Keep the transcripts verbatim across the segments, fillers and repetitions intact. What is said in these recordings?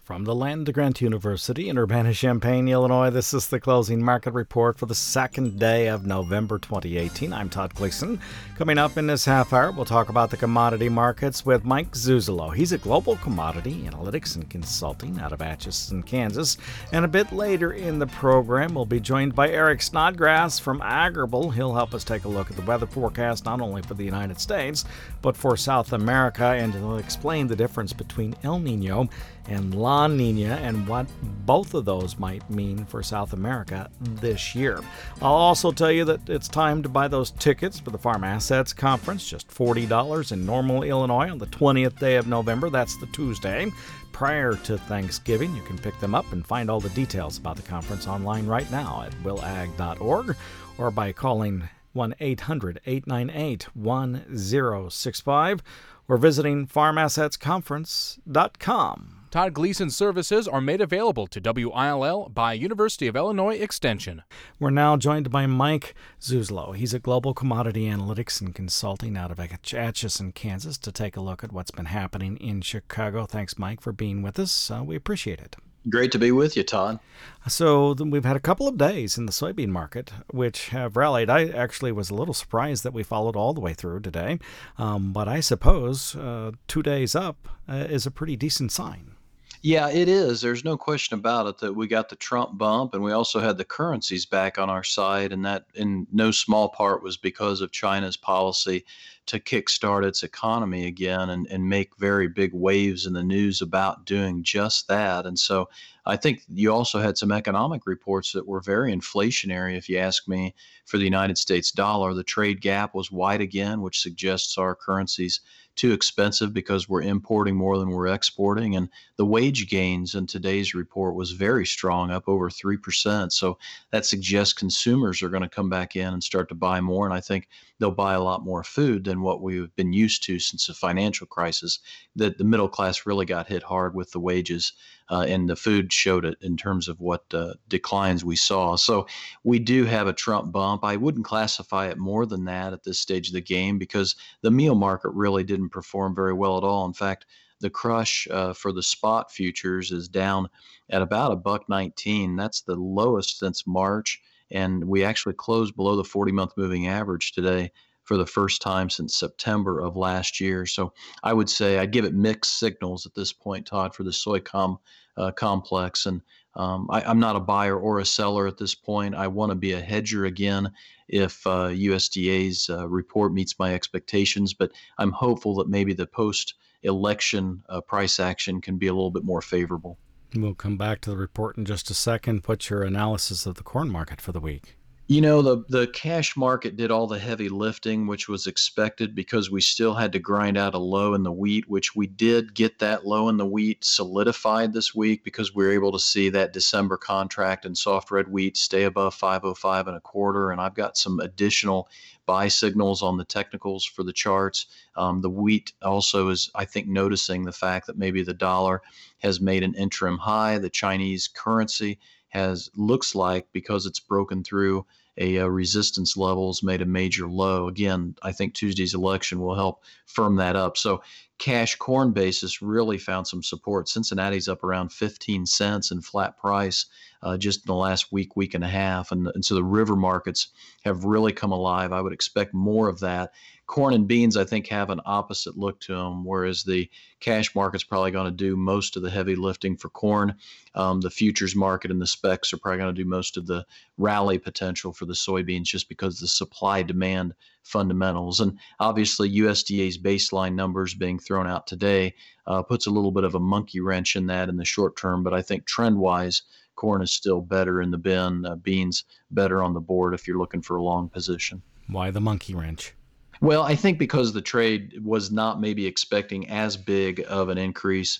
From the Land Grant University in Urbana-Champaign, Illinois, this is the closing market report for the second day of November twenty eighteen. I'm Todd Gleason. Coming up in this half hour, we'll talk about the commodity markets with Mike Zuzolo. He's a global commodity analytics and consulting out of Atchison, Kansas. And a bit later in the program, we'll be joined by Eric Snodgrass from Agrible. He'll help us take a look at the weather forecast, not only for the United States, but for South America, and he'll explain the difference between El Nino and La Nina and what both of those might mean for South America this year. I'll also tell you that it's time to buy those tickets for the Farm Assets Conference, just forty dollars in Normal, Illinois on the twentieth day of November. That's the Tuesday prior to Thanksgiving. You can pick them up and find all the details about the conference online right now at will ag dot org or by calling one eight hundred, eight nine eight, one zero six five or visiting farm assets conference dot com. Todd Gleason services are made available to W I L L by University of Illinois Extension. We're now joined by Mike Zuzolo. He's a global commodity analytics and consulting out of Atchison, Kansas, to take a look at what's been happening in Chicago. Thanks, Mike, for being with us. Uh, we appreciate it. Great to be with you, Todd. So we've had a couple of days in the soybean market which have rallied. I actually was a little surprised that we followed all the way through today, um, but I suppose uh, two days up uh, is a pretty decent sign. Yeah, it is. There's no question about it that we got the Trump bump, and we also had the currencies back on our side, and that in no small part was because of China's policy to kickstart its economy again and, and make very big waves in the news about doing just that. And so I think you also had some economic reports that were very inflationary, if you ask me, for the United States dollar. The trade gap was wide again, which suggests our currency's too expensive because we're importing more than we're exporting. And the wage gains in today's report was very strong, up over three percent. So that suggests consumers are going to come back in and start to buy more. And I think they'll buy a lot more food than what we've been used to since the financial crisis. That the middle class really got hit hard with the wages, uh, and the food showed it in terms of what uh, declines we saw. So we do have a Trump bump. I wouldn't classify it more than that at this stage of the game because the meal market really didn't perform very well at all. In fact, the crush uh, for the spot futures is down at about a buck nineteen. That's the lowest since March, and we actually closed below the forty-month moving average today for the first time since September of last year. So I would say I'd give it mixed signals at this point, Todd, for the soy com, uh, complex. And um, I, I'm not a buyer or a seller at this point. I want to be a hedger again if uh, U S D A's uh, report meets my expectations, but I'm hopeful that maybe the post-election uh, price action can be a little bit more favorable. We'll come back to the report in just a second. What's your analysis of the corn market for the week? You know, the, the cash market did all the heavy lifting, which was expected because we still had to grind out a low in the wheat, which we did get that low in the wheat solidified this week because we were able to see that December contract in soft red wheat stay above five oh five and a quarter. And I've got some additional buy signals on the technicals for the charts. Um, the wheat also is, I think, noticing the fact that maybe the dollar has made an interim high. The Chinese currency has looks like, because it's broken through a, a resistance levels, made a major low. Again, I think Tuesday's election will help firm that up. So cash corn basis really found some support. Cincinnati's up around fifteen cents in flat price uh, just in the last week, week and a half. And, and so the river markets have really come alive. I would expect more of that. Corn and beans, I think, have an opposite look to them, whereas the cash market's probably going to do most of the heavy lifting for corn. Um, the futures market and the specs are probably going to do most of the rally potential for the soybeans just because of the supply-demand fundamentals. And obviously, U S D A's baseline numbers being thrown out today uh, puts a little bit of a monkey wrench in that in the short term. But I think trend-wise, corn is still better in the bin, uh, beans better on the board if you're looking for a long position. Why the monkey wrench? Well, I think because the trade was not maybe expecting as big of an increase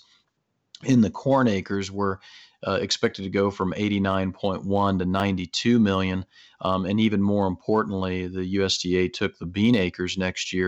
in the corn acres, we're uh, expected to go from eighty-nine point one to ninety-two million. Um, and even more importantly, the U S D A took the bean acres next year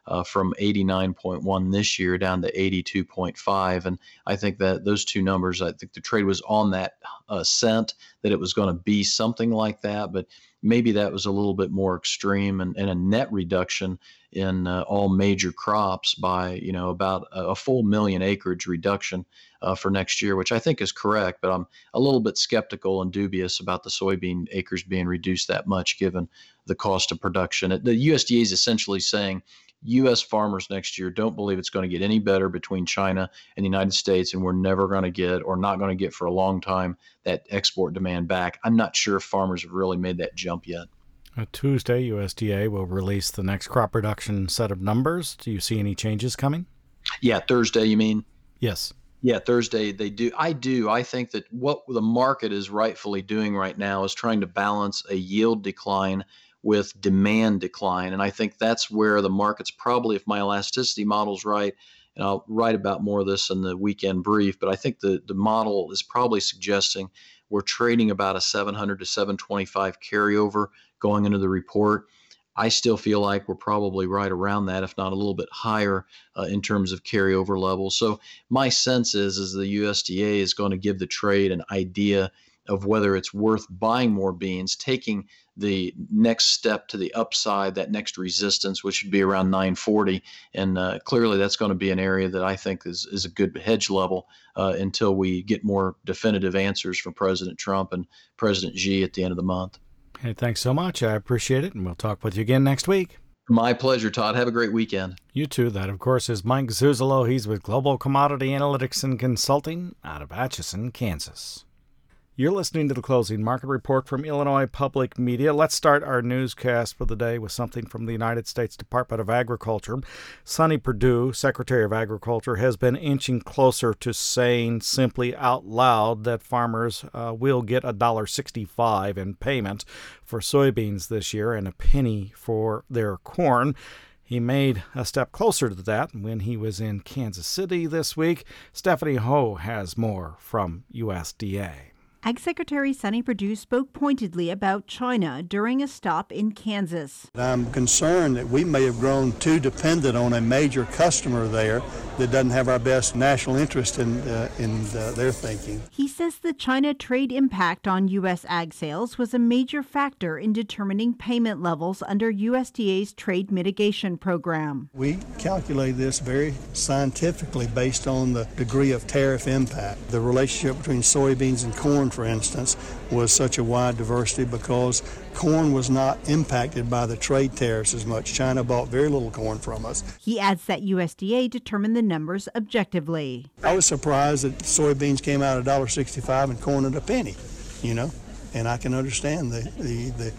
uh, from eighty-nine point one this year down to eighty-two point five. And I think that those two numbers, I think the trade was on that uh, scent that it was going to be something like that, but maybe that was a little bit more extreme, and, and a net reduction in uh, all major crops by, you know, about a, a full million acreage reduction uh, for next year, which I think is correct. But I'm a little bit skeptical and dubious about the soybean acres being reduced that much given the cost of production. The U S D A is essentially saying U S farmers next year don't believe it's going to get any better between China and the United States, and we're never going to get, or not going to get for a long time, that export demand back. I'm not sure if farmers have really made that jump yet. Uh, Tuesday, U S D A will release the next crop production set of numbers. Do you see any changes coming? Yeah, Thursday, you mean? Yes. Yeah, Thursday they do. I do. I think that what the market is rightfully doing right now is trying to balance a yield decline with demand decline. And I think that's where the market's probably, if my elasticity model's right, and I'll write about more of this in the weekend brief, but I think the, the model is probably suggesting we're trading about a seven hundred to seven twenty-five carryover going into the report. I still feel like we're probably right around that, if not a little bit higher uh, in terms of carryover levels. So my sense is, is the U S D A is going to give the trade an idea of whether it's worth buying more beans, taking the next step to the upside, that next resistance, which would be around nine forty. And uh, clearly that's going to be an area that I think is, is a good hedge level uh, until we get more definitive answers from President Trump and President Xi at the end of the month. Hey, thanks so much. I appreciate it, and we'll talk with you again next week. My pleasure, Todd. Have a great weekend. You too. That, of course, is Mike Zuzolo. He's with Global Commodity Analytics and Consulting out of Atchison, Kansas. You're listening to the Closing Market Report from Illinois Public Media. Let's start our newscast for the day with something from the United States Department of Agriculture. Sonny Perdue, Secretary of Agriculture, has been inching closer to saying simply out loud that farmers uh, will get one dollar and sixty-five cents in payment for soybeans this year and a penny for their corn. He made a step closer to that when he was in Kansas City this week. Stephanie Ho has more from U S D A. Ag Secretary Sonny Perdue spoke pointedly about China during a stop in Kansas. I'm concerned that we may have grown too dependent on a major customer there that doesn't have our best national interest in uh, in uh, their thinking. He says the China trade impact on U S ag sales was a major factor in determining payment levels under U S D A's trade mitigation program. We calculate this very scientifically based on the degree of tariff impact. The relationship between soybeans and corn, for instance, was such a wide diversity because corn was not impacted by the trade tariffs as much. China bought very little corn from us. He adds that U S D A determined the numbers objectively. I was surprised that soybeans came out at one dollar and sixty-five cents and corn at a penny, you know, and I can understand the, the, the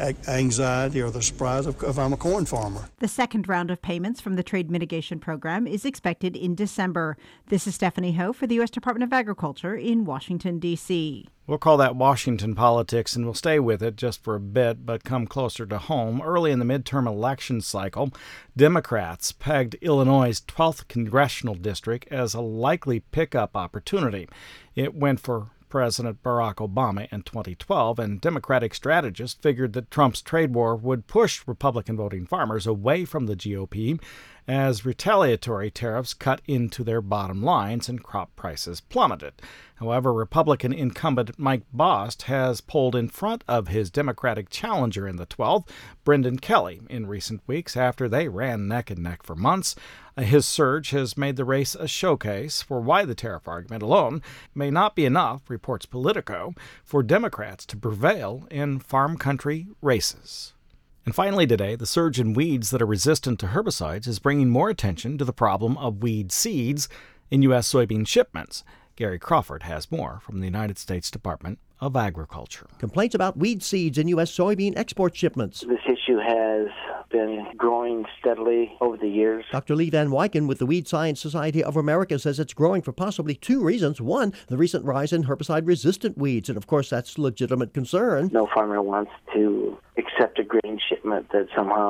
anxiety or the surprise of if I'm a corn farmer. The second round of payments from the Trade Mitigation Program is expected in December. This is Stephanie Ho for the U S Department of Agriculture in Washington, D C We'll call that Washington politics, and we'll stay with it just for a bit, but come closer to home. Early in the midterm election cycle, Democrats pegged Illinois' twelfth congressional district as a likely pickup opportunity. It went for President Barack Obama in twenty twelve, and Democratic strategists figured that Trump's trade war would push Republican voting farmers away from the G O P as retaliatory tariffs cut into their bottom lines and crop prices plummeted. However, Republican incumbent Mike Bost has pulled in front of his Democratic challenger in the twelfth, Brendan Kelly, in recent weeks after they ran neck and neck for months. His surge has made the race a showcase for why the tariff argument alone may not be enough, reports Politico, for Democrats to prevail in farm country races. And finally today, the surge in weeds that are resistant to herbicides is bringing more attention to the problem of weed seeds in U S soybean shipments. Gary Crawford has more from the United States Department of Agriculture. Complaints about weed seeds in U S soybean export shipments. This issue has been growing steadily over the years. Doctor Lee Van Wyken with the Weed Science Society of America says it's growing for possibly two reasons. One, the recent rise in herbicide-resistant weeds, and of course that's legitimate concern. No farmer wants to accept a grain shipment that somehow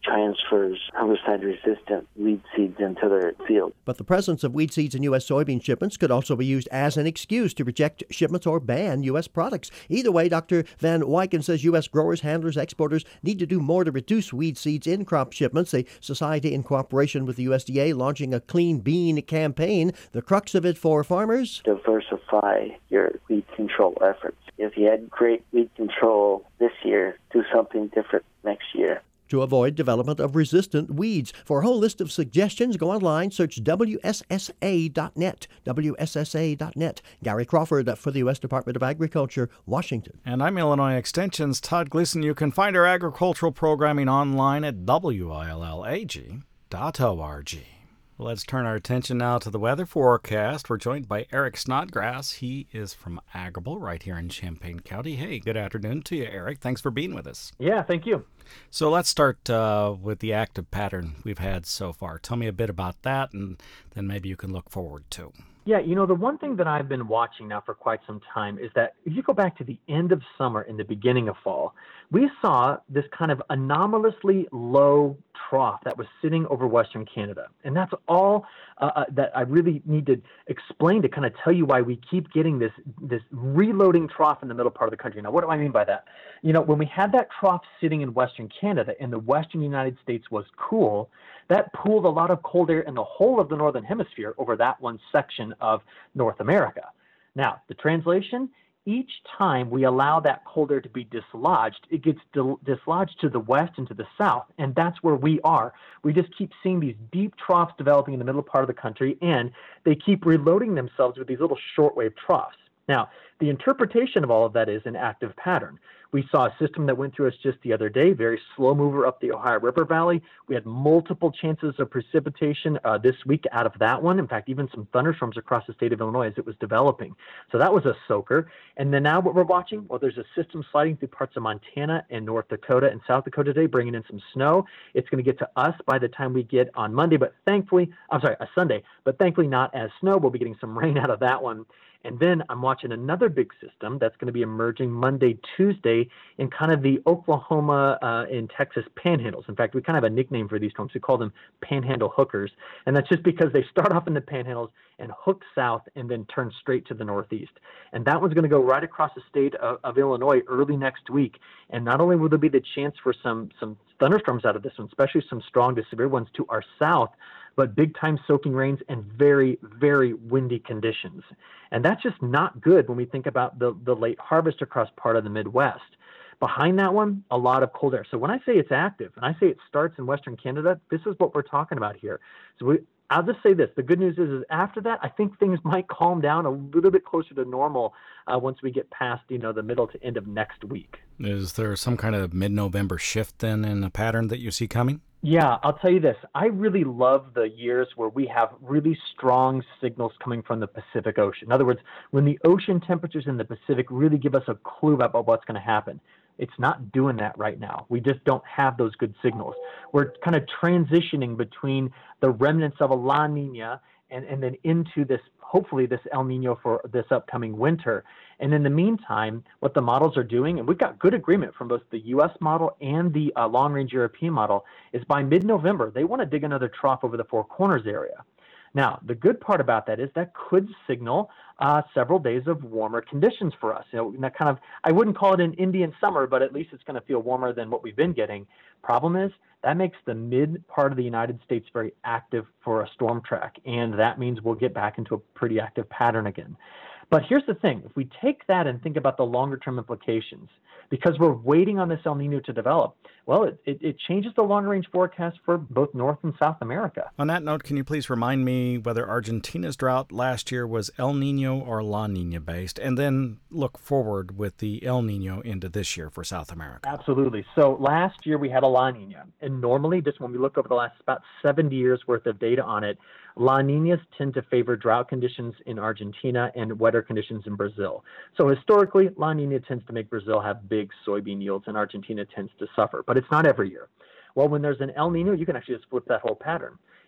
transfers herbicide-resistant weed seeds into their field. But the presence of weed seeds in U S soybean shipments could also be used as an excuse to reject shipments or ban U S products. Either way, Doctor Van Wyken says U S growers, handlers, exporters need to do more to reduce weed seeds in crop shipments. A society in cooperation with the U S D A launching a clean bean campaign. The crux of it for farmers? Diversify your weed control efforts. If you had great weed control this year, do something different next year to avoid development of resistant weeds. For a whole list of suggestions, go online, search W S S A dot net, W S S A dot net. Gary Crawford for the U S Department of Agriculture, Washington. And I'm Illinois Extension's Todd Gleason. You can find our agricultural programming online at W I L L A G dot org. Let's turn our attention now to the weather forecast. We're joined by Eric Snodgrass. He is from Agrible right here in Champaign County. Hey, good afternoon to you, Eric. Thanks for being with us. Yeah, thank you. So let's start uh, with the active pattern we've had so far. Tell me a bit about that, and then maybe you can look forward to. Yeah, you know, the one thing that I've been watching now for quite some time is that if you go back to the end of summer and the beginning of fall, we saw this kind of anomalously low trough that was sitting over Western Canada. And that's all uh, that I really need to explain to kind of tell you why we keep getting this, this reloading trough in the middle part of the country. Now, what do I mean by that? You know, when we had that trough sitting in Western Canada and the Western United States was cool, that pulled a lot of cold air in the whole of the Northern Hemisphere over that one section of North America. Now, the translation, each time we allow that cold air to be dislodged, it gets dil- dislodged to the west and to the south, and that's where we are. We just keep seeing these deep troughs developing in the middle part of the country, and they keep reloading themselves with these little shortwave troughs. Now, the interpretation of all of that is an active pattern. We saw a system that went through us just the other day, very slow mover up the Ohio River Valley. We had multiple chances of precipitation uh, this week out of that one. In fact, even some thunderstorms across the state of Illinois as it was developing. So that was a soaker. And then now what we're watching, well, there's a system sliding through parts of Montana and North Dakota and South Dakota today, bringing in some snow. It's going to get to us by the time we get on Monday, but thankfully, I'm sorry, a Sunday, but thankfully not as snow. We'll be getting some rain out of that one. And then I'm watching another big system that's going to be emerging Monday, Tuesday in kind of the Oklahoma uh, and Texas panhandles. In fact, we kind of have a nickname for these storms. We call them panhandle hookers. And that's just because they start off in the panhandles and hook south and then turn straight to the northeast. And that one's going to go right across the state of, of Illinois early next week. And not only will there be the chance for some, some thunderstorms out of this one, especially some strong to severe ones to our south, but big-time soaking rains and very, very windy conditions. And that's just not good when we think about the, the late harvest across part of the Midwest. Behind that one, a lot of cold air. So when I say it's active, and I say it starts in Western Canada, this is what we're talking about here. So we, I'll just say this. The good news is, is after that, I think things might calm down a little bit closer to normal uh, once we get past, you know, the middle to end of next week. Is there some kind of mid-November shift then in the pattern that you see coming? Yeah, I'll tell you this. I really love the years where we have really strong signals coming from the Pacific Ocean. In other words, when the ocean temperatures in the Pacific really give us a clue about what's going to happen. It's not doing that right now. We just don't have those good signals. We're kind of transitioning between the remnants of a La Nina and, and then into this, hopefully this El Nino for this upcoming winter. And in the meantime, what the models are doing, and we've got good agreement from both the U S model and the uh, long-range European model, is by mid-November, they want to dig another trough over the Four Corners area. Now, the good part about that is that could signal uh, several days of warmer conditions for us. You know, that kind of, I wouldn't call it an Indian summer, but at least it's going to feel warmer than what we've been getting. Problem is, that makes the mid part of the United States very active for a storm track, and that means we'll get back into a pretty active pattern again. But here's the thing. If we take that and think about the longer-term implications, because we're waiting on this El Nino to develop, well, it, it, it changes the long-range forecast for both North and South America. On that note, can you please remind me whether Argentina's drought last year was El Nino or La Nina based, and then look forward with the El Nino into this year for South America? Absolutely. So last year we had a La Nina, and normally, just when we look over the last about seventy years worth of data on it, La Ninas tend to favor drought conditions in Argentina and wetter conditions in Brazil. So historically, La Nina tends to make Brazil have big soybean yields, and Argentina tends to suffer. But it's not every year. Well, when there's an El Nino, you can actually just flip that whole pattern.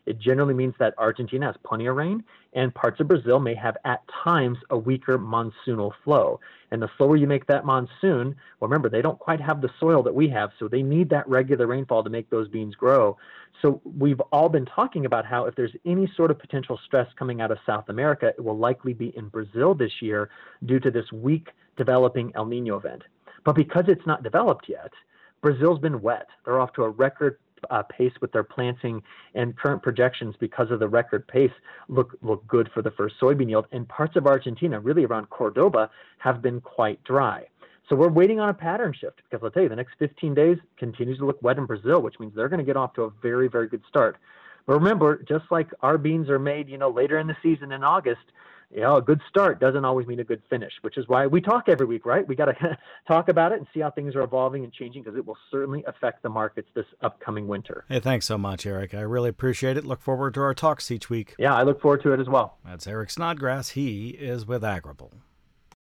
It generally means that Argentina has plenty of rain, and parts of Brazil may have at times a weaker monsoonal flow. And the slower you make that monsoon, well, remember, they don't quite have the soil that we have, so they need that regular rainfall to make those beans grow. So we've all been talking about how if there's any sort of potential stress coming out of South America, it will likely be in Brazil this year due to this weak developing El Nino event. But because it's not developed yet, Brazil's been wet. They're off to a record uh, pace with their planting, and current projections because of the record pace look look good for the first soybean yield. And parts of Argentina, really around Cordoba, have been quite dry. So we're waiting on a pattern shift, because I'll tell you, the next fifteen days continues to look wet in Brazil, which means they're going to get off to a very, very good start. But remember, just like our beans are made, you know, later in the season in August, you know, a good start doesn't always mean a good finish, which is why we talk every week, right? We got to talk about it and see how things are evolving and changing, because it will certainly affect the markets this upcoming winter. Hey, thanks so much, Eric. I really appreciate it. Look forward to our talks each week. Yeah, I look forward to it as well. That's Eric Snodgrass. He is with Agrible.